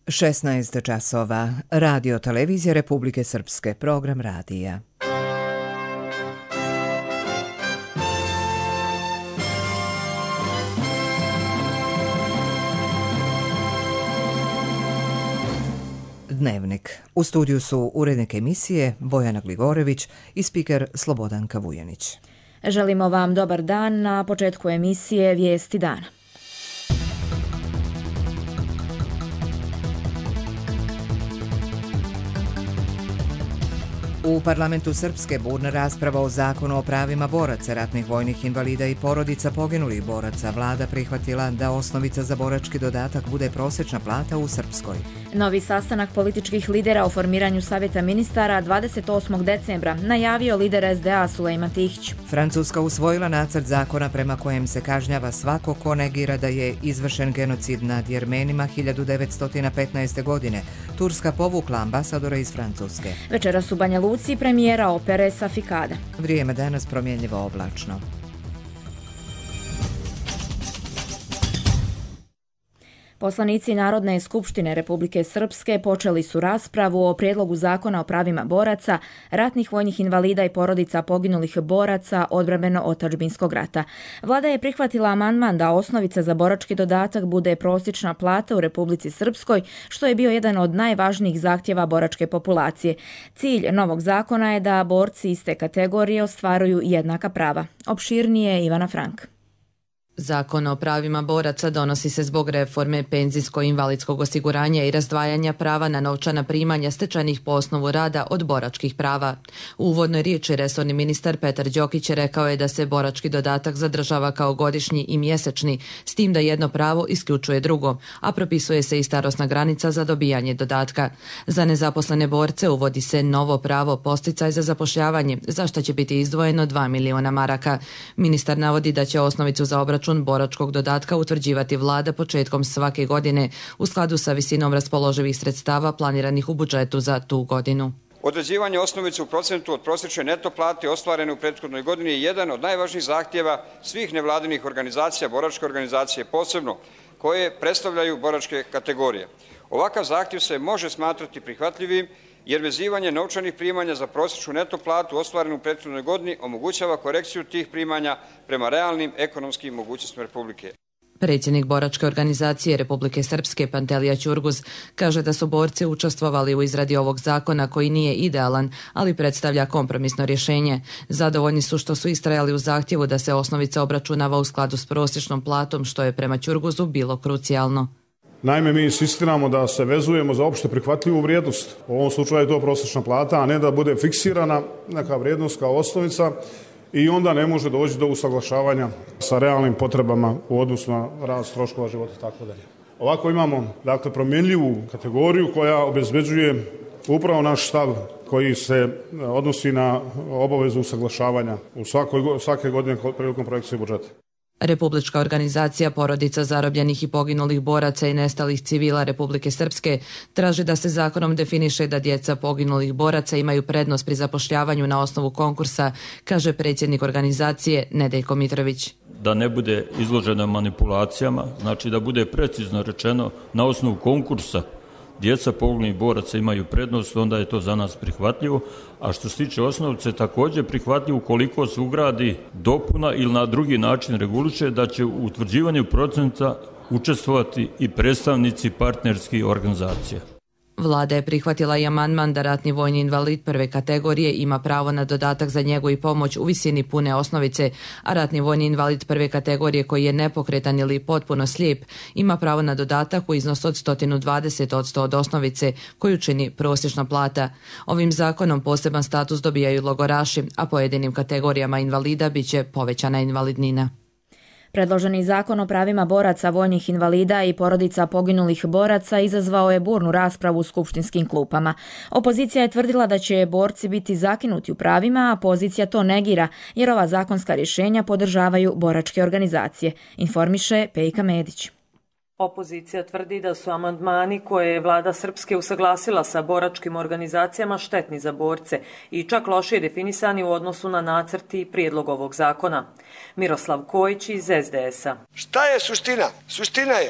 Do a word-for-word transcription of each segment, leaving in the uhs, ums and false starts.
šesnaest časova. Radio televizija Republike Srpske. Program radija. Dnevnik. U studiju su urednik emisije Bojana Gligorević i spiker Slobodanka Vujanić. Želimo vam dobar dan. Na početku emisije Vijesti dana. U parlamentu Srpske burna rasprava o zakonu o pravima boraca, ratnih vojnih invalida i porodica poginulih boraca. Vlada prihvatila da osnovica za borački dodatak bude prosječna plata u Srpskoj. Novi sastanak političkih lidera o formiranju Savjeta ministara dvadeset osmog decembra najavio lider S D A Sulejman Tihić. Francuska usvojila nacrt zakona prema kojem se kažnjava svako ko negira da je izvršen genocid nad Jermenima hiljadu devetsto petnaeste. godine. Turska povukla ambasadora iz Francuske. Večeras u Banja Luci premijera opere Safikada. Vrijeme danas promjenljivo oblačno. Poslanici Narodne skupštine Republike Srpske počeli su raspravu o prijedlogu zakona o pravima boraca, ratnih vojnih invalida i porodica poginulih boraca odbrambeno-otadžbinskog rata. Vlada je prihvatila amandman da osnovica za borački dodatak bude prosječna plata u Republici Srpskoj, što je bio jedan od najvažnijih zahtjeva boračke populacije. Cilj novog zakona je da borci iste kategorije ostvaruju jednaka prava. Opširnije Ivana Frank. Zakon o pravima boraca donosi se zbog reforme penzijsko-invalidskog osiguranja i razdvajanja prava na novčana primanja stečenih po osnovu rada od boračkih prava. U uvodnoj riječi resorni ministar Petar Đokić rekao je da se borački dodatak zadržava kao godišnji i mjesečni, s tim da jedno pravo isključuje drugo, a propisuje se i starosna granica za dobijanje dodatka. Za nezaposlene borce uvodi se novo pravo posticaj za zapošljavanje, za što će biti izdvojeno dva miliona maraka. Ministar navodi da će osnovicu za obračun boračkog dodatka utvrđivati vlada početkom svake godine u skladu sa visinom raspoloživih sredstava planiranih u budžetu za tu godinu. Određivanje osnovice u procentu od prosječne neto plate ostvarene u prethodnoj godini je jedan od najvažnijih zahtjeva svih nevladinih organizacija, boračke organizacije posebno, koje predstavljaju boračke kategorije. Ovakav zahtjev se može smatrati prihvatljivim jer vezivanje novčanih primanja za prosječnu neto platu ostvarenu u prethodnoj godini omogućava korekciju tih primanja prema realnim ekonomskim mogućnostima Republike. Predsjednik boračke organizacije Republike Srpske Pantelija Ćurguz kaže da su borci učestvovali u izradi ovog zakona koji nije idealan, ali predstavlja kompromisno rješenje. Zadovoljni su što su istrajali u zahtjevu da se osnovica obračunava u skladu s prosječnom platom, što je prema Ćurguzu bilo krucijalno. Naime, mi insistiramo da se vezujemo za opšte prihvatljivu vrijednost. U ovom slučaju je to prosječna plata, a ne da bude fiksirana neka vrijednost kao osnovica i onda ne može doći do usaglašavanja sa realnim potrebama u odnosu na rast troškova života i tako dalje. Ovako imamo, dakle, promjenljivu kategoriju koja obezbeđuje upravo naš stav koji se odnosi na obavezu usaglašavanja u svakoj, svake godine prilikom projekcije budžeta. Republička organizacija porodica zarobljenih i poginulih boraca i nestalih civila Republike Srpske traži da se zakonom definiše da djeca poginulih boraca imaju prednost pri zapošljavanju na osnovu konkursa, kaže predsjednik organizacije Nedeljko Mitrović. Da ne bude izložena manipulacijama, znači da bude precizno rečeno na osnovu konkursa djeca poginulih boraca imaju prednost, onda je to za nas prihvatljivo, a što se tiče osnovice također prihvatljivo ukoliko se ugradi dopuna ili na drugi način reguliše da će u utvrđivanju procenta učestvovati i predstavnici partnerskih organizacija. Vlada je prihvatila i amandman da ratni vojni invalid prve kategorije ima pravo na dodatak za njegu i pomoć u visini pune osnovice, a ratni vojni invalid prve kategorije koji je nepokretan ili potpuno slijep ima pravo na dodatak u iznosu od sto dvadeset posto od osnovice koju čini prosječna plata. Ovim zakonom poseban status dobijaju logoraši, a pojedinim kategorijama invalida biće povećana invalidnina. Predloženi zakon o pravima boraca, vojnih invalida i porodica poginulih boraca izazvao je burnu raspravu u skupštinskim klupama. Opozicija je tvrdila da će borci biti zakinuti u pravima, a pozicija to negira, jer ova zakonska rješenja podržavaju boračke organizacije, informiše Pejka Medić. Opozicija tvrdi da su amandmani koje je vlada Srpske usaglasila sa boračkim organizacijama štetni za borce i čak lošije definisani u odnosu na nacrt i prijedlog ovog zakona. Miroslav Kojić iz S D S-a. Šta je suština? Suština je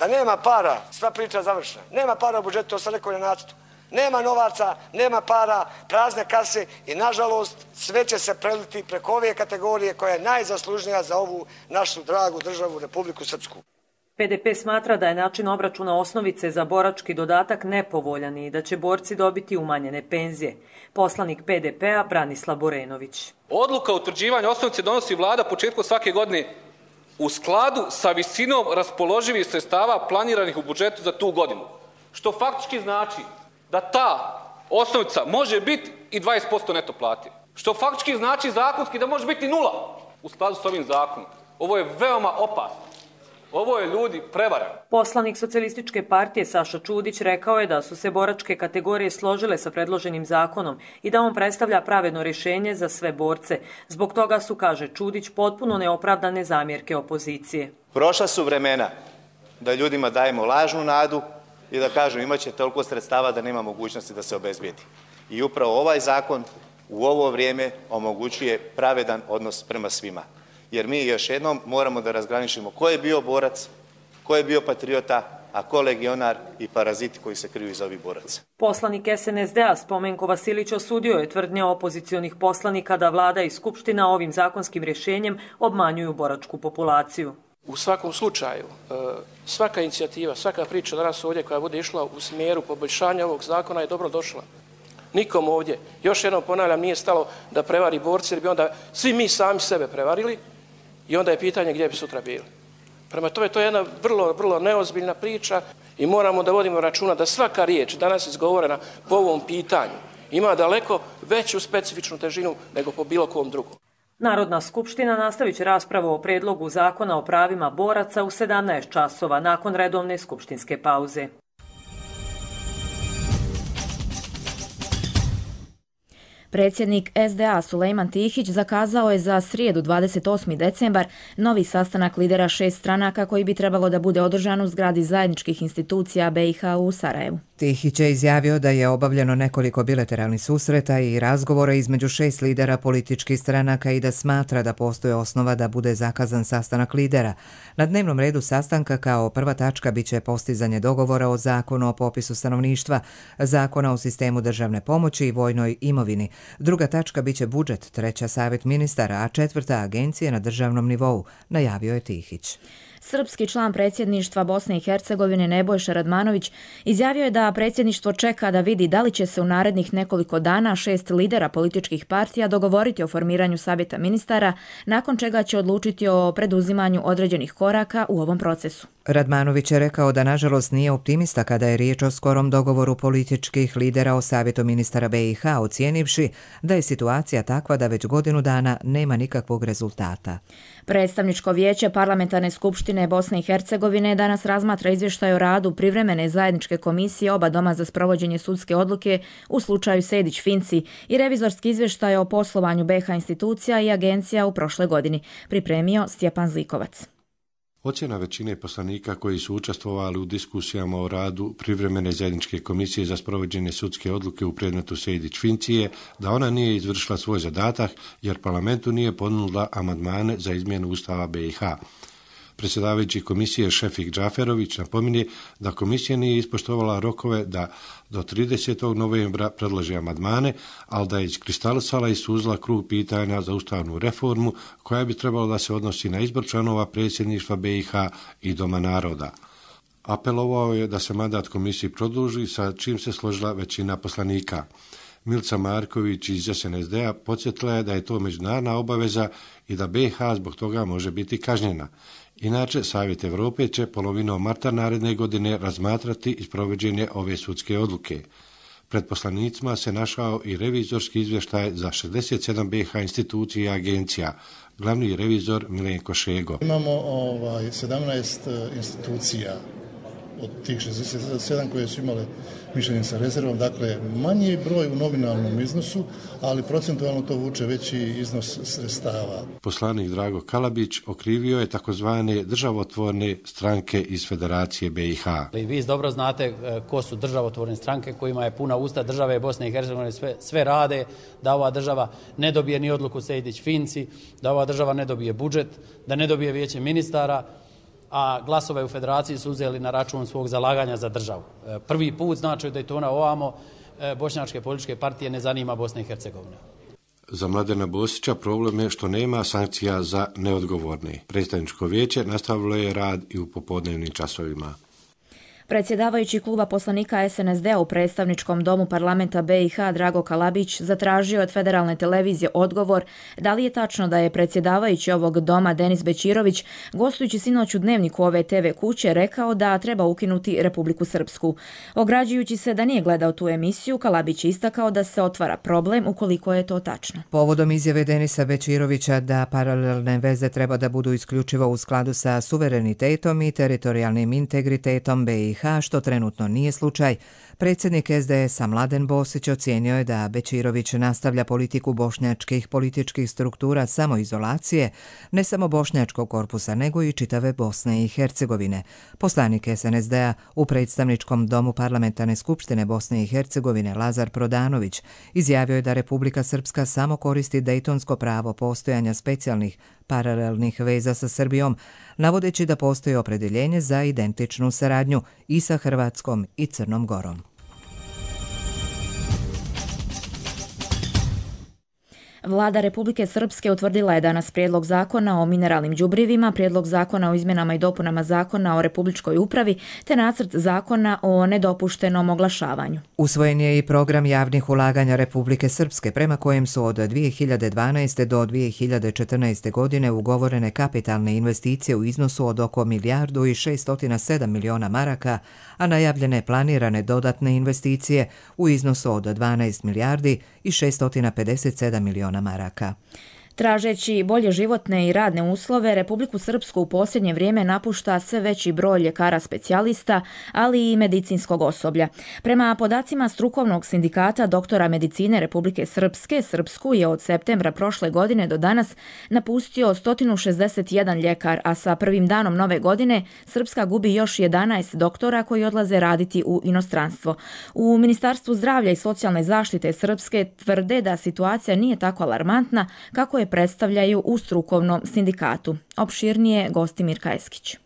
Da nema para, sva priča završena. Nema para u budžetu, to sam rekao na nacrtu. Nema novaca, nema para, prazne kase i nažalost sve će se preliti preko ove kategorije koja je najzaslužnija za ovu našu dragu državu Republiku Srpsku. P D P smatra da je način obračuna osnovice za borački dodatak nepovoljan i da će borci dobiti umanjene penzije. Poslanik P D P-a Branislav Borenović. Odluka o utvrđivanju osnovice donosi vlada početkom svake godine u skladu sa visinom raspoloživih sredstava planiranih u budžetu za tu godinu. Što faktički znači da ta osnovica može biti i dvadeset posto neto plate. Što faktički znači zakonski da može biti nula u skladu s ovim zakonom. Ovo je veoma opasno. Ovo je ljudi prevaran. Poslanik Socijalističke partije Saša Čudić rekao je da su se boračke kategorije složile sa predloženim zakonom i da on predstavlja pravedno rješenje za sve borce. Zbog toga su, kaže Čudić, potpuno neopravdane zamjerke opozicije. Prošla su vremena da ljudima dajemo lažnu nadu i da kažu imat će toliko sredstava da nema mogućnosti da se obezbijedi. I upravo ovaj zakon u ovo vrijeme omogućuje pravedan odnos prema svima. Jer mi još jednom moramo da razgraničimo ko je bio borac, ko je bio patriota, a ko legionar i paraziti koji se kriju iz ovih boraca. Poslanik S N S D-a Spomenko Vasilić osudio je tvrdnje opozicionih poslanika da vlada i skupština ovim zakonskim rješenjem obmanjuju boračku populaciju. U svakom slučaju, svaka inicijativa, svaka priča danas ovdje koja bude išla u smjeru poboljšanja ovog zakona je dobro došla. Nikom ovdje, još jednom ponavljam, nije stalo da prevari borci jer bi onda svi mi sami sebe prevarili i onda je pitanje gdje bi sutra bili. Prema tome, to je jedna vrlo, vrlo neozbiljna priča i moramo da vodimo računa da svaka riječ danas izgovorena po ovom pitanju ima daleko veću specifičnu težinu nego po bilo kom drugom. Narodna skupština nastavit će raspravu o predlogu zakona o pravima boraca u sedamnaest časova nakon redovne skupštinske pauze. Predsjednik S D A Sulejman Tihić zakazao je za srijedu dvadeset osmi decembar novi sastanak lidera šest stranaka koji bi trebalo da bude održan u zgradi zajedničkih institucija B i H u Sarajevu. Tihić je izjavio da je obavljeno nekoliko bilateralnih susreta i razgovora između šest lidera političkih stranaka i da smatra da postoje osnova da bude zakazan sastanak lidera. Na dnevnom redu sastanka kao prva tačka biće postizanje dogovora o zakonu o popisu stanovništva, zakona o sistemu državne pomoći i vojnoj imovini. Druga tačka biće budžet, treća savjet ministara, a četvrta agencije na državnom nivou, najavio je Tihić. Srpski član predsjedništva Bosne i Hercegovine Nebojša Radmanović izjavio je da predsjedništvo čeka da vidi da li će se u narednih nekoliko dana šest lidera političkih partija dogovoriti o formiranju savjeta ministara, nakon čega će odlučiti o preduzimanju određenih koraka u ovom procesu. Radmanović je rekao da nažalost nije optimista kada je riječ o skorom dogovoru političkih lidera o savjetu ministara B i H, ocijenivši da je situacija takva da već godinu dana nema nikakvog rezultata. Predstavničko vijeće Parlamentarne skupštine Bosne i Hercegovine danas razmatra izvještaj o radu privremene zajedničke komisije oba doma za sprovođenje sudske odluke u slučaju Sejdić-Finci i revizorski izvještaj o poslovanju B i H institucija i agencija u prošloj godini, pripremio Stjepan Zlikovac. Ocjena većine poslanika koji su učestvovali u diskusijama o radu privremene zajedničke komisije za sprovođenje sudske odluke u predmetu Sejdić-Finci je da ona nije izvršila svoj zadatak jer parlamentu nije ponudila amandmane za izmjenu Ustava B i H. Predsjedavajući komisije Šefik Džaferović napominje da komisija nije ispoštovala rokove da do tridesetog novembra predloži amandmane, ali da je iskristalisala i suzila krug pitanja za ustavnu reformu koja bi trebala da se odnosi na izbor članova predsjedništva B i H i Doma naroda. Apelovao je da se mandat komisiji produži, sa čim se složila većina poslanika. Milica Marković iz S N S D-a podsjetila je da je to međunarodna obaveza i da B i H zbog toga može biti kažnjena. Inače, Savjet Evrope će polovinom marta naredne godine razmatrati isprovođenje ove sudske odluke. Pred poslanicima se našao i revizorski izvještaj za šezdeset sedam B i H institucija i agencija. Glavni revizor Milenko Šego. Imamo ovaj, sedamnaest institucija od tih šezdeset sedam koje su imale mišljenje sa rezervom, dakle manji broj u nominalnom iznosu, ali procentualno to vuče veći iznos sredstava. Poslanik Drago Kalabić okrivio je takozvane državotvorne stranke iz Federacije B i H. Vi dobro znate ko su državotvorne stranke kojima je puna usta države Bosne i Hercegovine, sve, sve rade da ova država ne dobije ni odluku Sejdić-Finci, da ova država ne dobije budžet, da ne dobije vijeće ministara, a glasove u federaciji su uzeli na račun svog zalaganja za državu. Prvi put znači da je to na ovamo bošnjačke političke partije ne zanima Bosna i Hercegovina. Za Mladena Bosića problem je što nema sankcija za neodgovorne. Predstavničko vijeće nastavilo je rad i u popodnevnim časovima. Predsjedavajući kluba poslanika es en es de u predstavničkom domu parlamenta be i ha Drago Kalabić zatražio od federalne televizije odgovor da li je tačno da je predsjedavajući ovog doma Denis Bećirović, gostujući sinoć u Dnevniku ove te ve kuće, rekao da treba ukinuti Republiku Srpsku. Ograđujući se da nije gledao tu emisiju, Kalabić je istakao da se otvara problem ukoliko je to tačno. Povodom izjave Denisa Bećirovića da paralelne veze treba da budu isključivo u skladu sa suverenitetom i teritorijalnim integritetom be i ha, što trenutno nije slučaj, predsjednik es de esa Mladen Bosić ocijenio je da Bećirović nastavlja politiku bošnjačkih političkih struktura samoizolacije, ne samo bošnjačkog korpusa, nego i čitave Bosne i Hercegovine. Poslanik es en es de-a u predstavničkom domu parlamentarne skupštine Bosne i Hercegovine Lazar Prodanović izjavio je da Republika Srpska samo koristi dejtonsko pravo postojanja specijalnih paralelnih veza sa Srbijom, navodeći da postoji opredjeljenje za identičnu saradnju i sa Hrvatskom i Crnom Gorom. Vlada Republike Srpske utvrdila je danas prijedlog zakona o mineralnim đubrivima, prijedlog zakona o izmjenama i dopunama zakona o republičkoj upravi te nacrt zakona o nedopuštenom oglašavanju. Usvojen je i program javnih ulaganja Republike Srpske, prema kojem su od dvije hiljade dvanaeste. do dvije hiljade četrnaeste. godine ugovorene kapitalne investicije u iznosu od oko milijardu i šeststo sedam miliona maraka, a najavljene planirane dodatne investicije u iznosu od dvanaest milijardi i šeststo pedeset sedam miliona maraka. Tražeći bolje životne i radne uslove, Republiku Srpsku u posljednje vrijeme napušta sve veći broj ljekara specijalista, ali i medicinskog osoblja. Prema podacima strukovnog sindikata doktora medicine Republike Srpske, Srpsku je od septembra prošle godine do danas napustio sto šezdeset jedan ljekar, a sa prvim danom nove godine Srpska gubi još jedanaest doktora koji odlaze raditi u inostranstvo. U Ministarstvu zdravlja i socijalne zaštite Srpske tvrde da situacija nije tako alarmantna kako je predstavljaju u strukovnom sindikatu. Opširnije Gostimir Kajeskić.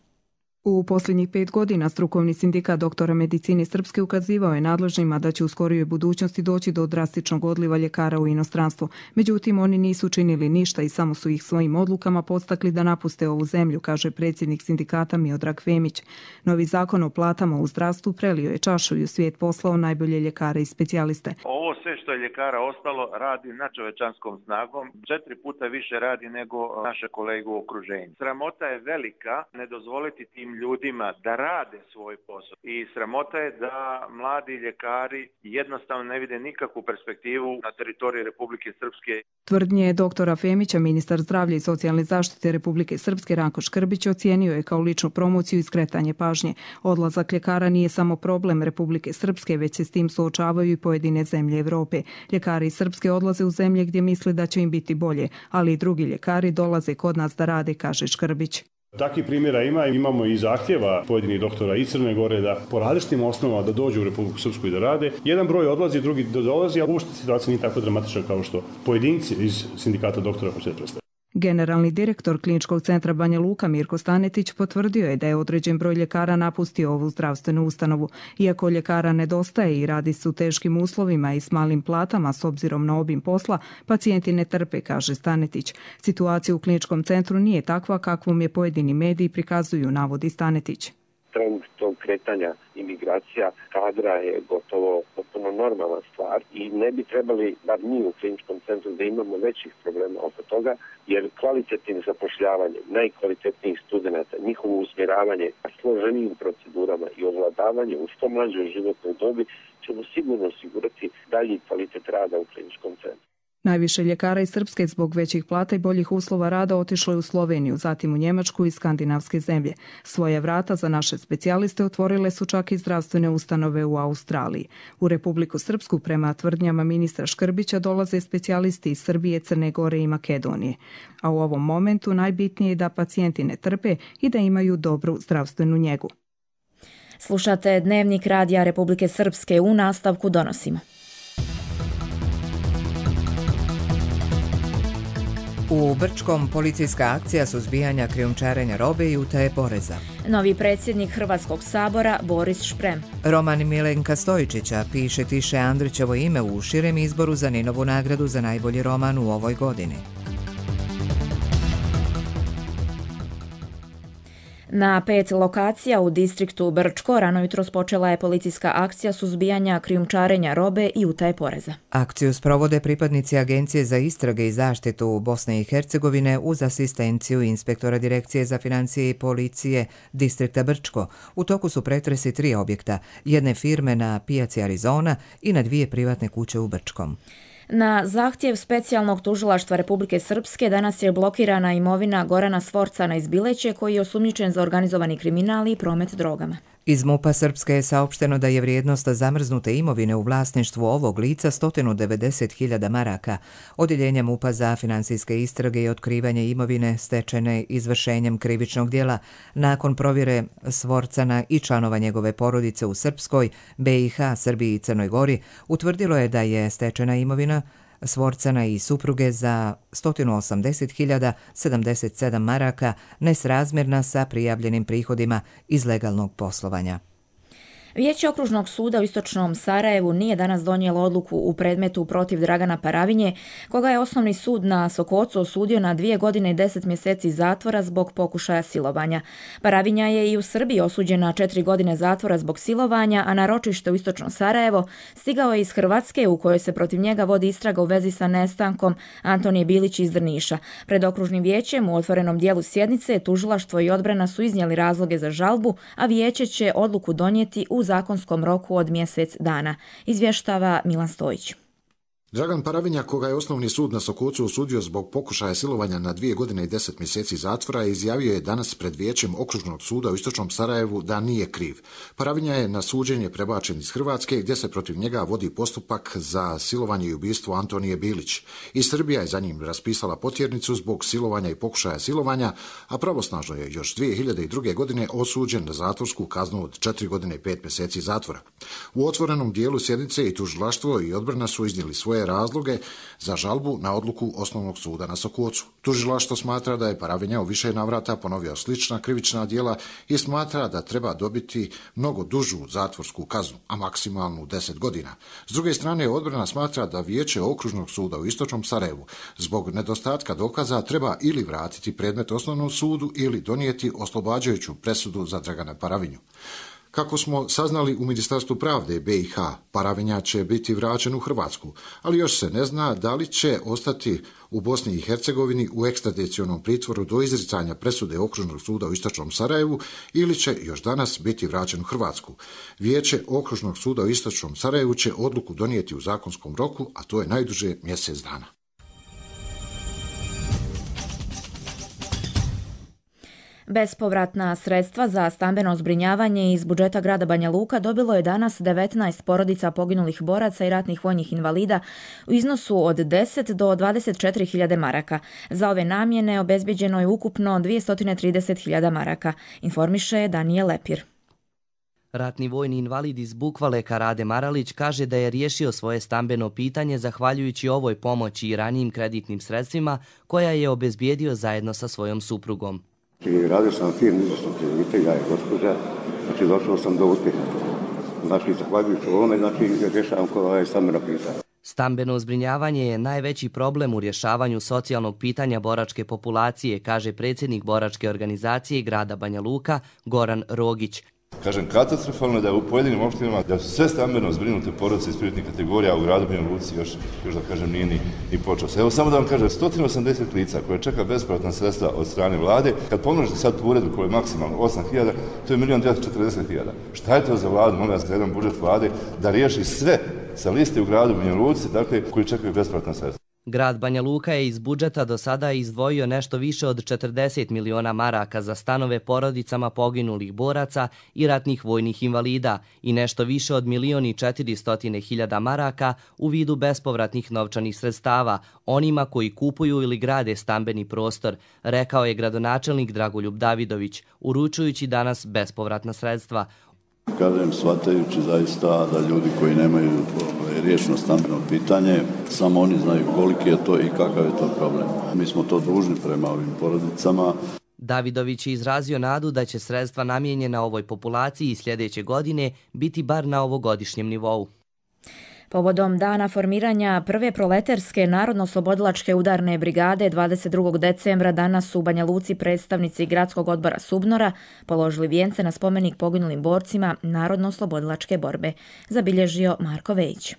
U posljednjih pet godina strukovni sindikat doktora medicine Srpske ukazivao je nadležnima da će u skorijoj budućnosti doći do drastičnog odliva ljekara u inostranstvo. Međutim, oni nisu učinili ništa i samo su ih svojim odlukama podstakli da napuste ovu zemlju, kaže predsjednik sindikata Miodrag Femić. Novi zakon o platama u zdravstvu prelio je čašu i u svijet poslao najbolje ljekare i specijaliste. Ovo sve što je ljekara ostalo radi nadčovečanskom snagom, četiri puta više radi nego naše kolege u okruženju. Sramota je velika ne dozvoliti tim ljudima da rade svoj posao i sramota je da mladi ljekari jednostavno ne vide nikakvu perspektivu na teritoriji Republike Srpske. Tvrdnje doktora Femića, ministar zdravlja i socijalne zaštite Republike Srpske Ranko Škrbić ocijenio je kao ličnu promociju i skretanje pažnje. Odlazak ljekara nije samo problem Republike Srpske, već se s tim suočavaju i pojedine zemlje Evrope. Ljekari iz Srpske odlaze u zemlje gdje misle da će im biti bolje, ali i drugi ljekari dolaze kod nas da rade, kaže Škrbić. Takvih primjera ima, imamo i zahtjeva pojedinih doktora iz Crne Gore da po različitim osnovama da dođu u Republiku Srpsku i da rade. Jedan broj odlazi, drugi dolazi, a uopšte situacija nije tako dramatična kao što pojedinci iz sindikata doktora hoće da predstavljaju. Generalni direktor Kliničkog centra Banja Luka Mirko Stanetić potvrdio je da je određen broj ljekara napustio ovu zdravstvenu ustanovu. Iako ljekara nedostaje i radi se u teškim uslovima i s malim platama s obzirom na obim posla, pacijenti ne trpe, kaže Stanetić. Situacija u Kliničkom centru nije takva kakvom je pojedini mediji prikazuju, navodi Stanetić. Trend tog kretanja imigracija kadra je gotovo potpuno normalna stvar i ne bi trebali, bar mi u Kliničkom centru, da imamo većih problema oko toga, jer kvalitetnim zapošljavanjem najkvalitetnijih studenta, njihovo usmjeravanje složenijim procedurama i ovladavanje u što mlađoj životnoj dobi ćemo sigurno osigurati dalji kvalitet rada u Kliničkom centru. Najviše ljekara iz Srpske zbog većih plata i boljih uslova rada otišlo je u Sloveniju, zatim u Njemačku i skandinavske zemlje. Svoje vrata za naše specijaliste otvorile su čak i zdravstvene ustanove u Australiji. U Republiku Srpsku, prema tvrdnjama ministra Škrbića, dolaze specijalisti iz Srbije, Crne Gore i Makedonije. A u ovom momentu najbitnije je da pacijenti ne trpe i da imaju dobru zdravstvenu njegu. Slušate Dnevnik radija Republike Srpske, u nastavku donosimo. U Brčkom policijska akcija suzbijanja krijumčarenja robe i utaje poreza. Novi predsjednik Hrvatskog sabora Boris Šprem. Roman Milenka Stojičića piše Tiše Andrićevo ime u širem izboru za Ninovu nagradu za najbolji roman u ovoj godini. Na pet lokacija u distriktu Brčko rano jutros počela je policijska akcija suzbijanja krijumčarenja robe i utaje poreza. Akciju sprovode pripadnici Agencije za istrage i zaštitu Bosne i Hercegovine uz asistenciju inspektora Direkcije za financije i policije distrikta Brčko. U toku su pretresi tri objekta, jedne firme na pijaci Arizona i na dvije privatne kuće u Brčkom. Na zahtjev specijalnog tužilaštva Republike Srpske danas je blokirana imovina Gorana Svorcana iz Bileće koji je osumnjičen za organizovani kriminal i promet drogama. Iz MUP-a Srpske je saopšteno da je vrijednost zamrznute imovine u vlasništvu ovog lica sto devedeset hiljada maraka. Odjeljenje MUP-a za financijske istrage i otkrivanje imovine stečene izvršenjem krivičnog djela nakon provjere Svorcana i članova njegove porodice u Srpskoj, B i H, Srbiji i Crnoj Gori utvrdilo je da je stečena imovina Svorcana i supruge za sto osamdeset hiljada sedamdeset sedam maraka nesrazmjerna sa prijavljenim prihodima iz legalnog poslovanja. Vijeće Okružnog suda u Istočnom Sarajevu nije danas donijelo odluku u predmetu protiv Dragana Paravinje, koga je Osnovni sud na Sokocu osudio na dvije godine i deset mjeseci zatvora zbog pokušaja silovanja. Paravinja je i u Srbiji osuđen na četiri godine zatvora zbog silovanja, a na ročište u Istočno Sarajevo stigao je iz Hrvatske u kojoj se protiv njega vodi istraga u vezi sa nestankom Antonije Bilić iz Drniša. Pred Okružnim vijećem u otvorenom dijelu sjednice tužilaštvo i odbrana su iznijeli razloge za žalbu, a vijeće će odluku donijeti u zakonskom roku od mjesec dana, izvještava Milan Stojić. Dragan Paravinja, koga je Osnovni sud na Sokocu osudio zbog pokušaja silovanja na dvije godine i deset mjeseci zatvora, izjavio je danas pred vijećem Okružnog suda u Istočnom Sarajevu da nije kriv. Paravinja je na suđenje prebačen iz Hrvatske, gdje se protiv njega vodi postupak za silovanje i ubistvo Antonije Bilić. I Srbija je za njim raspisala potjernicu zbog silovanja i pokušaja silovanja, a pravosnažno je još dvije hiljade druge. godine osuđen na zatvorsku kaznu od četiri godine i pet mjeseci zatvora. U otvorenom dijelu sjednice i tužilaštvo i odbrana su iznijeli svoje razloge za žalbu na odluku Osnovnog suda na Sokocu. Tužilaštvo smatra da je Paravinja u više navrata ponovio slična krivična djela i smatra da treba dobiti mnogo dužu zatvorsku kaznu, a maksimalnu deset godina. S druge strane, odbrana smatra da vijeće Okružnog suda u Istočnom Sarajevu zbog nedostatka dokaza treba ili vratiti predmet Osnovnom sudu ili donijeti oslobađajuću presudu za Dragana Paravinju. Kako smo saznali u Ministarstvu pravde B i H, Paravinja će biti vraćen u Hrvatsku, ali još se ne zna da li će ostati u Bosni i Hercegovini u ekstradicionom pritvoru do izricanja presude Okružnog suda u Istočnom Sarajevu ili će još danas biti vraćen u Hrvatsku. Vijeće Okružnog suda u Istočnom Sarajevu će odluku donijeti u zakonskom roku, a to je najduže mjesec dana. Bespovratna sredstva za stambeno zbrinjavanje iz budžeta grada Banja Luka dobilo je danas devetnaest porodica poginulih boraca i ratnih vojnih invalida u iznosu od deset do dvadeset četiri hiljade maraka. Za ove namjene obezbijeđeno je ukupno dvjesto trideset hiljada maraka, informiše Danijel Lepir. Ratni vojni invalid iz Bukvale Karade Maralić kaže da je riješio svoje stambeno pitanje zahvaljujući ovoj pomoći i ranijim kreditnim sredstvima koja je obezbijedio zajedno sa svojom suprugom. Radio sam firmu izvršnog kredita, ja je gospođa, znači došao sam do uspjeha. Znači, zahvaljujući ovome, znači, rješavam koja je stambeno pitanje. Stambeno zbrinjavanje je najveći problem u rješavanju socijalnog pitanja boračke populacije, kaže predsjednik boračke organizacije grada Banja Luka, Goran Rogić. Kažem, katastrofalno da je u pojedinim opštinama da su sve stambeno zbrinute porodice iz privatnih kategorija, a u gradu Banja Luci još, još da kažem nije ni, ni počeo se. Evo samo da vam kažem, sto osamdeset lica koje čeka bespovratna sredstva od strane vlade, kad pomnožite sad tu uredbu koja je maksimalno osam hiljada, to je milion dvjesto četrdeset hiljada. Šta je to za vladu, molim vas, za jedan budžet vlade da riješi sve sa liste u gradu Banja Luci, dakle, koji čekaju bespovratna sredstva? Grad Banja Luka je iz budžeta do sada izdvojio nešto više od četrdeset miliona maraka za stanove porodicama poginulih boraca i ratnih vojnih invalida i nešto više od milion i četiristo hiljada maraka u vidu bespovratnih novčanih sredstava onima koji kupuju ili grade stambeni prostor, rekao je gradonačelnik Dragoljub Davidović, uručujući danas bespovratna sredstva. Kažem, shvatajući zaista da ljudi koji nemaju riješeno stambeno pitanje, samo oni znaju koliki je to i kakav je to problem. Mi smo to dužni prema ovim porodicama. Davidović je izrazio nadu da će sredstva namijenjena ovoj populaciji sljedeće godine biti bar na ovogodišnjem nivou. Povodom dana formiranja prve proleterske narodno-oslobodilačke udarne brigade dvadeset drugog decembra danas u Banja Luci predstavnici gradskog odbora Subnora položili vijence na spomenik poginulim borcima narodno-oslobodilačke borbe, zabilježio Marko Vejić.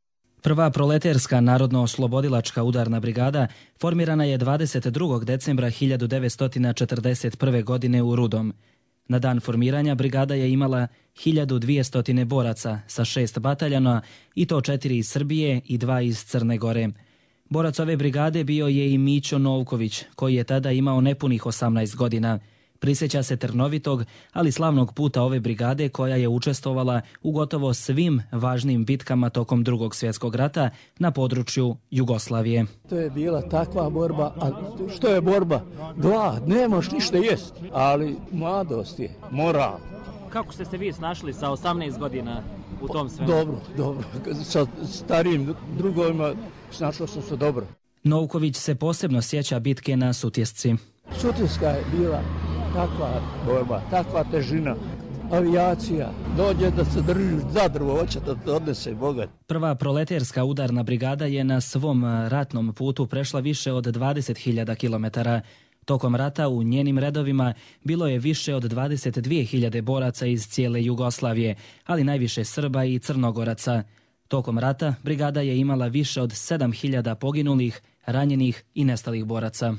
Prva proleterska narodno-oslobodilačka udarna brigada formirana je dvadeset drugog decembra hiljadu devetsto četrdeset prve. godine u Rudom. Na dan formiranja brigada je imala hiljadu dvjesto boraca sa šest bataljona i to četiri iz Srbije i dva iz Crne Gore. Borac ove brigade bio je i Mićo Novković, koji je tada imao nepunih osamnaest godina. Prisjeća se trnovitog, ali slavnog puta ove brigade koja je učestvovala u gotovo svim važnim bitkama tokom Drugog svjetskog rata na području Jugoslavije. To je bila takva borba, a što je borba? Glad, nemaš ništa jest, ali mladost je, moral. Kako ste se vi snašli sa osamnaest godina u tom svemu? Dobro, dobro. Sa starijim drugovima snašao sam se dobro. Novković se posebno sjeća bitke na Sutjesci. Sutjeska je bila takva borba, takva težina, avijacija, dođe da se drži za drvo, hoće da odnese bogat. Prva proleterska udarna brigada je na svom ratnom putu prešla više od dvadeset hiljada kilometara. Tokom rata u njenim redovima bilo je više od dvadeset dvije hiljade boraca iz cijele Jugoslavije, ali najviše Srba i Crnogoraca. Tokom rata brigada je imala više od sedam hiljada poginulih, ranjenih i nestalih boraca.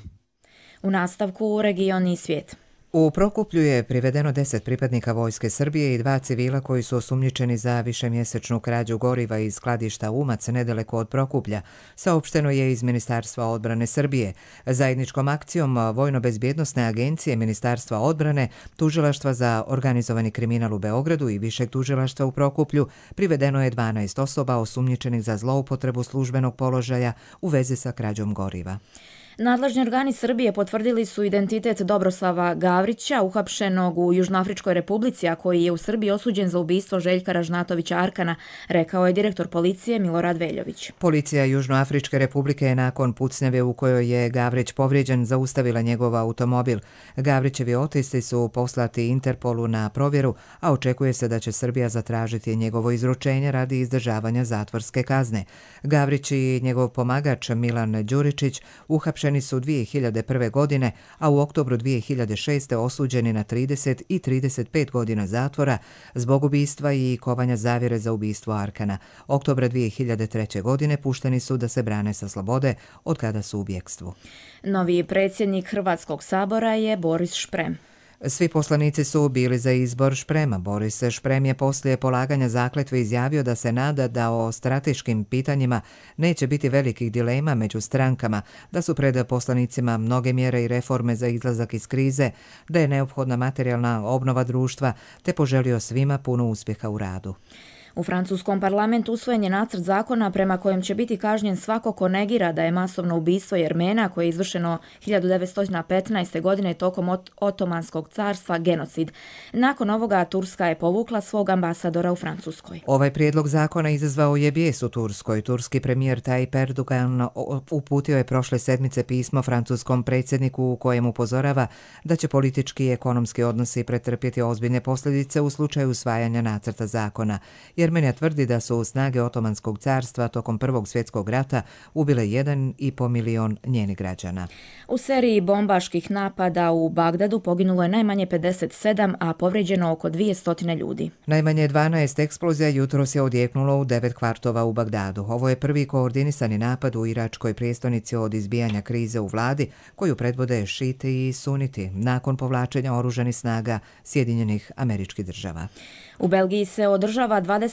U nastavku region i svijet. U Prokuplju je privedeno deset pripadnika Vojske Srbije i dva civila koji su osumnjičeni za višemjesečnu krađu goriva iz skladišta Umac nedaleko od Prokuplja, saopšteno je iz Ministarstva odbrane Srbije. Zajedničkom akcijom Vojno-bezbjednosne agencije Ministarstva odbrane, Tužilaštva za organizovani kriminal u Beogradu i Višeg tužilaštva u Prokuplju privedeno je dvanaest osoba osumnjičenih za zloupotrebu službenog položaja u vezi sa krađom goriva. Nadležni organi Srbije potvrdili su identitet Dobroslava Gavrića, uhapšenog u Južnoafričkoj republici, a koji je u Srbiji osuđen za ubistvo Željka Ražnatovića Arkana, rekao je direktor policije Milorad Veljović. Policija Južnoafričke republike je nakon pucnjave u kojoj je Gavrić povrijeđen zaustavila njegov automobil. Gavrićevi otisci su poslati Interpolu na provjeru, a očekuje se da će Srbija zatražiti njegovo izručenje radi izdržavanja zatvorske kazne. Gavrić i njegov pomagač Milan Đuričić uhapšeni su dvije hiljade prve. godine, a u oktobru dvije hiljade šeste. osuđeni na trideset i trideset pet godina zatvora zbog ubistva i kovanja zavjere za ubistvo Arkana. Oktobra dvije hiljade treće. godine pušteni su da se brane sa slobode, od kada su u bjekstvu. Novi predsjednik Hrvatskog sabora je Boris Šprem. Svi poslanici su bili za izbor Šprema. Boris Šprem je poslije polaganja zakletve izjavio da se nada da o strateškim pitanjima neće biti velikih dilema među strankama, da su pred poslanicima mnoge mjere i reforme za izlazak iz krize, da je neophodna materijalna obnova društva, te poželio svima puno uspjeha u radu. U francuskom parlamentu usvojen je nacrt zakona prema kojem će biti kažnjen svako ko negira da je masovno ubistvo Jermena koje je izvršeno hiljadu devetsto petnaeste. godine tokom Otomanskog carstva genocid. Nakon ovoga Turska je povukla svog ambasadora u Francuskoj. Ovaj prijedlog zakona izazvao je bijes u Turskoj. Turski premijer Tayyip Erdogan uputio je prošle sedmice pismo francuskom predsjedniku u kojem upozorava da će politički i ekonomski odnosi pretrpjeti ozbiljne posljedice u slučaju usvajanja nacrta zakona. Jermenija tvrdi da su snage Otomanskog carstva tokom Prvog svjetskog rata ubile jedan i pol milion njenih građana. U seriji bombaških napada u Bagdadu poginulo je najmanje pedeset sedam, a povrijeđeno oko dvjesto ljudi. Najmanje dvanaest eksplozija jutros je odjeknulo u devet kvartova u Bagdadu. Ovo je prvi koordinisani napad u iračkoj prijestolnici od izbijanja krize u vladi, koju predvode šiti i suniti, nakon povlačenja oružanih snaga Sjedinjenih Američkih Država. U Belgiji se održava dvadeset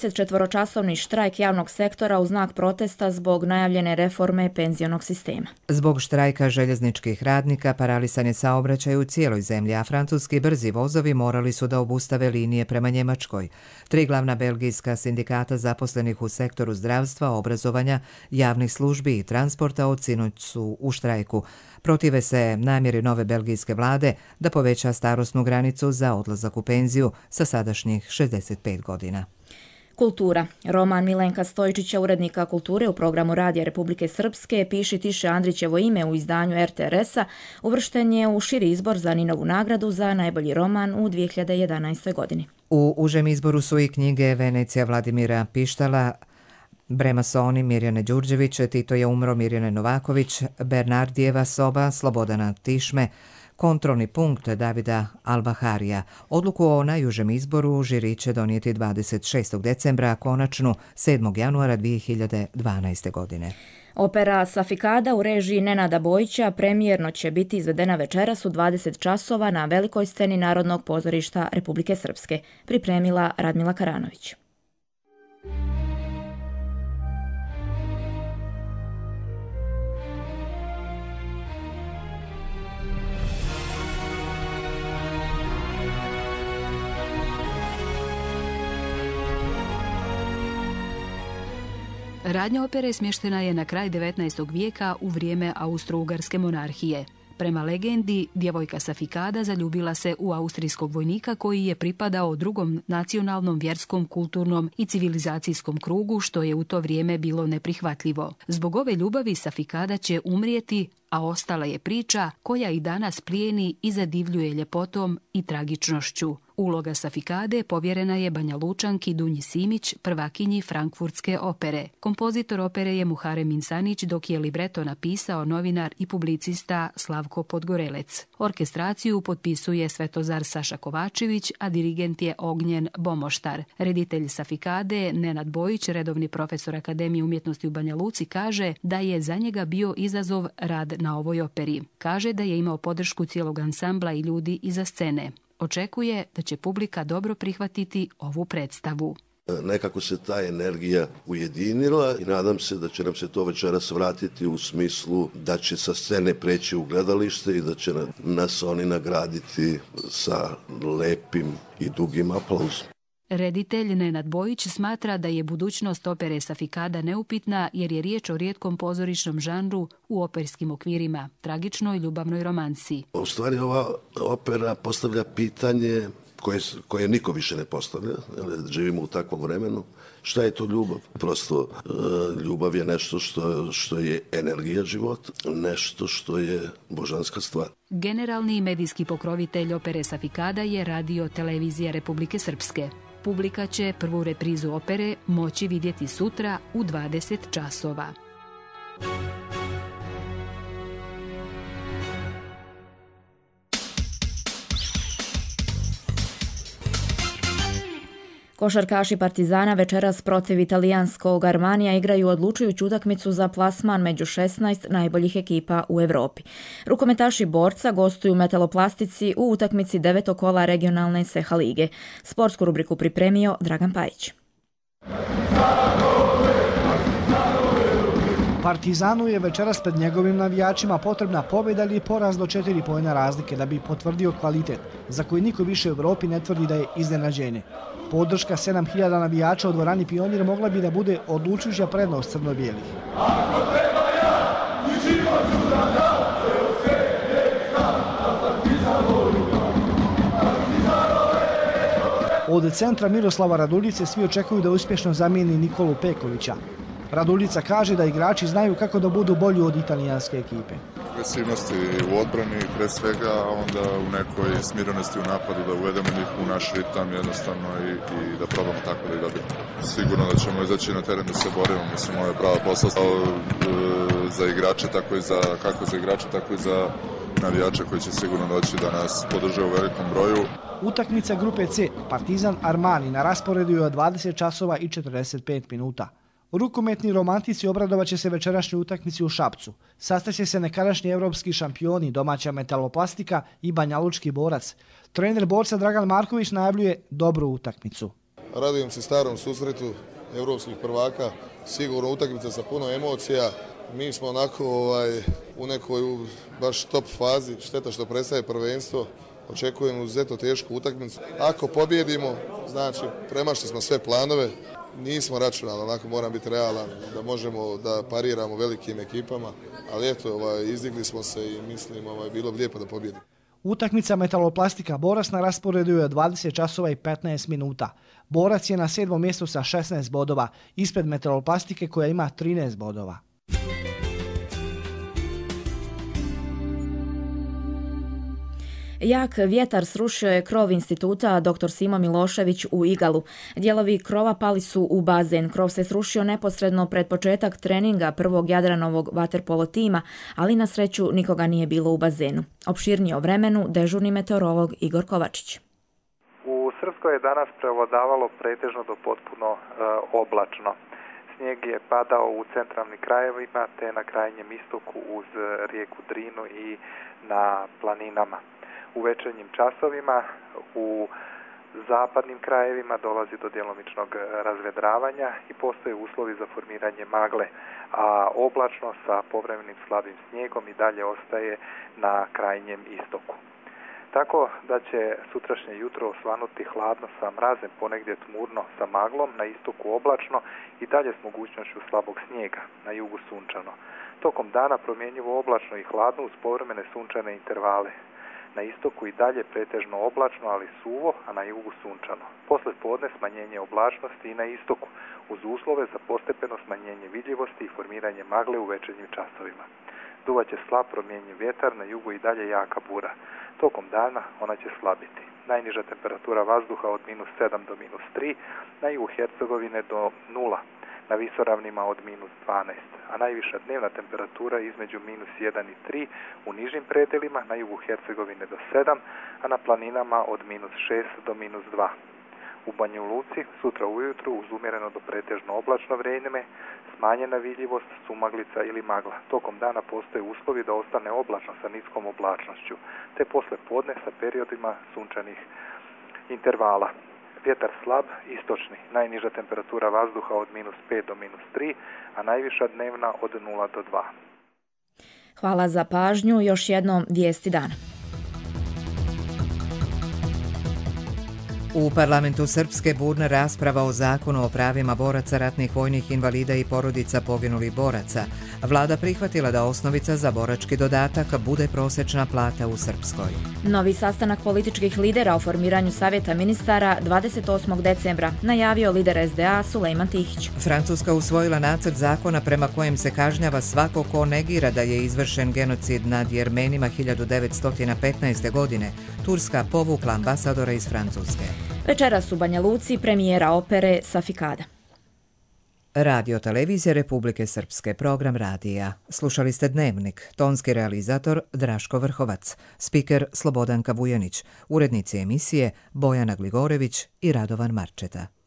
dvadesetčetvoročasovni štrajk javnog sektora u znak protesta zbog najavljene reforme penzionog sistema. Zbog štrajka željezničkih radnika paralisan je saobraćaj u cijeloj zemlji, a francuski brzi vozovi morali su da obustave linije prema Njemačkoj. Tri glavna belgijska sindikata zaposlenih u sektoru zdravstva, obrazovanja, javnih službi i transporta od sinoć su u štrajku. Protive se namjeri nove belgijske vlade da poveća starosnu granicu za odlazak u penziju sa sadašnjih šezdeset pet godina. Kultura. Roman Milenka Stojčića, urednika kulture u programu Radija Republike Srpske, Piši tiše Andrićevo ime u izdanju er te er es-a, uvršten je u širi izbor za Ninovu nagradu za najbolji roman u dvije hiljade jedanaestoj. godini. U užem izboru su i knjige Venecija Vladimira Pištala, Bremasoni Mirjane Đurđević, Tito je umro Mirjane Novaković, Bernardijeva soba Slobodana Tišme, Kontrolni punkt Davida Albaharija. Odluku o najužem izboru žiri će donijeti dvadeset šestog decembra, a konačnu sedmog januara dvije hiljade dvanaeste. godine. Opera Safikada u režiji Nenada Bojića premijerno će biti izvedena večeras u dvadeset časova na velikoj sceni Narodnog pozorišta Republike Srpske, pripremila Radmila Karanović. Radnja opere smještena je na kraj devetnaestog vijeka u vrijeme Austro-Ugarske monarhije. Prema legendi, djevojka Safikada zaljubila se u austrijskog vojnika koji je pripadao drugom nacionalnom, vjerskom, kulturnom i civilizacijskom krugu, što je u to vrijeme bilo neprihvatljivo. Zbog ove ljubavi Safikada će umrijeti, a ostala je priča koja i danas plijeni i zadivljuje ljepotom i tragičnošću. Uloga Safikade povjerena je Banja Lučanki Dunji Simić, prvakinji Frankfurtske opere. Kompozitor opere je Muharem Insanić, dok je libreto napisao novinar i publicista Slavko Podgorelec. Orkestraciju potpisuje Svetozar Saša Kovačević, a dirigent je Ognjen Bomoštar. Reditelj Safikade, Nenad Bojić, redovni profesor Akademije umjetnosti u Banja Luci, kaže da je za njega bio izazov rad na ovoj operi. Kaže da je imao podršku cijelog ansambla i ljudi iza scene. Očekuje da će publika dobro prihvatiti ovu predstavu. Nekako se ta energija ujedinila i nadam se da će nam se to večeras vratiti u smislu da će sa scene preći u gledalište i da će nas oni nagraditi sa lepim i dugim aplauzom. Reditelj Nenad Bojić smatra da je budućnost opere Safikada neupitna jer je riječ o rijetkom pozorišnom žanru u operskim okvirima, tragičnoj ljubavnoj romansi. U stvari ova opera postavlja pitanje koje, koje niko više ne postavlja, živimo u takvom vremenu. Šta je to ljubav? Prosto ljubav je nešto što, što je energija života, nešto što je božanska stvar. Generalni medijski pokrovitelj opere Safikada je Radio Televizija Republike Srpske. Publika će prvu reprizu opere moći vidjeti sutra u dvadeset časova. Košarkaši Partizana večeras protiv italijanskog Armanija igraju odlučujuću utakmicu za plasman među šesnaest najboljih ekipa u Evropi. Rukometaši Borca gostuju Metaloplastici u utakmici devetog kola regionalne S E H A lige. Sportsku rubriku pripremio Dragan Pajić. Partizanu je večeras pred njegovim navijačima potrebna pobjeda ili poraz do četiri poena razlike da bi potvrdio kvalitet, za koji niko više u Evropi ne tvrdi da je iznenađenje. Podrška sedam hiljada navijača u dvorani Pionir mogla bi da bude odlučujuća prednost crno-bijelih. Od centra Miroslava Raduljice svi očekuju da uspješno zamijeni Nikolu Pekovića. Raduljica kaže da igrači znaju kako da budu bolji od italijanske ekipe. Agresivnosti u odbrani pre svega, a onda u nekoj smirenosti u napadu da uvedemo njih u naš ritam jednostavno i, i da probamo tako da ih dobijemo. Sigurno da ćemo izaći na teren da se borimo, mislim ovo je prava posla za igrače, tako i za, kako za igrače, tako i za navijače koji će sigurno doći da nas podrže u velikom broju. Utakmica grupe C, Partizan Armani, na rasporedu je od dvadeset časova i četrdeset pet minuta. Rukometni romantici obradovaće se večerašnjoj utakmici u Šapcu. Sastaće se nekadašnji evropski šampioni, domaća Metaloplastika i banjalučki Borac. Trener Borca Dragan Marković najavljuje dobru utakmicu. Radujem se starom susretu evropskih prvaka, sigurno utakmica sa puno emocija. Mi smo onako ovaj, u nekoj baš top fazi, šteta što prestaje prvenstvo. Očekujemo uzeto tešku utakmicu. Ako pobjedimo, znači premašli smo sve planove. Nismo računali, onako moram biti realan, da možemo da pariramo velikim ekipama, ali eto, ovaj, izdigli smo se i mislim ovaj, bilo bi lijepo da pobjedimo. Utakmica Metaloplastika Borac na rasporedu je dvadeset časova i petnaest minuta. Borac je na sedmom mjestu sa šesnaest bodova, ispred Metaloplastike koja ima trinaest bodova. Jak vjetar srušio je krov instituta doktor Simo Milošević u Igalu. Dijelovi krova pali su u bazen. Krov se srušio neposredno pred početak treninga prvog Jadranovog vaterpolo tima, ali na sreću nikoga nije bilo u bazenu. Opširnije o vremenu dežurni meteorolog Igor Kovačić. U Srpskoj je danas prevladavalo pretežno do potpuno e, oblačno. Snijeg je padao u centralnim krajevima te na krajnjem istoku uz rijeku Drinu i na planinama. U večernjim časovima u zapadnim krajevima dolazi do djelomičnog razvedravanja i postoje uslovi za formiranje magle, a oblačno sa povremenim slabim snijegom i dalje ostaje na krajnjem istoku. Tako da će sutrašnje jutro osvanuti hladno sa mrazem, ponegdje tmurno sa maglom, na istoku oblačno i dalje s mogućnošću slabog snijega, na jugu sunčano. Tokom dana promjenjivo oblačno i hladno uz povremene sunčane intervale. Na istoku i dalje pretežno oblačno, ali suvo, a na jugu sunčano. Posle podne smanjenje oblačnosti i na istoku, uz uslove za postepeno smanjenje vidljivosti i formiranje magle u večernjim časovima. Duvaće slab promjenjiv vjetar, na jugu i dalje jaka bura. Tokom dana ona će slabiti. Najniža temperatura vazduha od minus sedam do minus tri, na jugu Hercegovine do nula, na visoravnima od minus dvanaest, a najviša dnevna temperatura između minus jedan i tri u nižim predelima, na jugu Hercegovine do sedam, a na planinama od minus šest do minus dva. U Banja Luci sutra ujutru uz umjereno do pretežno oblačno vrijeme, smanjena vidljivost, sumaglica ili magla. Tokom dana postoje uslovi da ostane oblačno sa niskom oblačnošću, te posle podne sa periodima sunčanih intervala. Vjetar slab, istočni, najniža temperatura vazduha od minus pet do minus tri, a najviša dnevna od nula do dva. Hvala za pažnju, još jednom vijesti dana. U parlamentu Srpske burna rasprava o zakonu o pravima boraca, ratnih vojnih invalida i porodica poginulih boraca. Vlada prihvatila da osnovica za borački dodatak bude prosječna plata u Srpskoj. Novi sastanak političkih lidera o formiranju savjeta ministara dvadeset osmog decembra najavio lider es de a Sulejman Tihić. Francuska usvojila nacrt zakona prema kojem se kažnjava svako ko negira da je izvršen genocid nad Jermenima hiljadu devetsto petnaeste. godine. Turska povukla ambasadora iz Francuske. Večeras u Banja Luci premijera opere Safikada. Radio televizije Republike Srpske, program radija. Slušali ste Dnevnik, tonski realizator Draško Vrhovac, spiker Slobodanka Vujanić, urednici emisije Bojana Gligorević i Radovan Marčeta.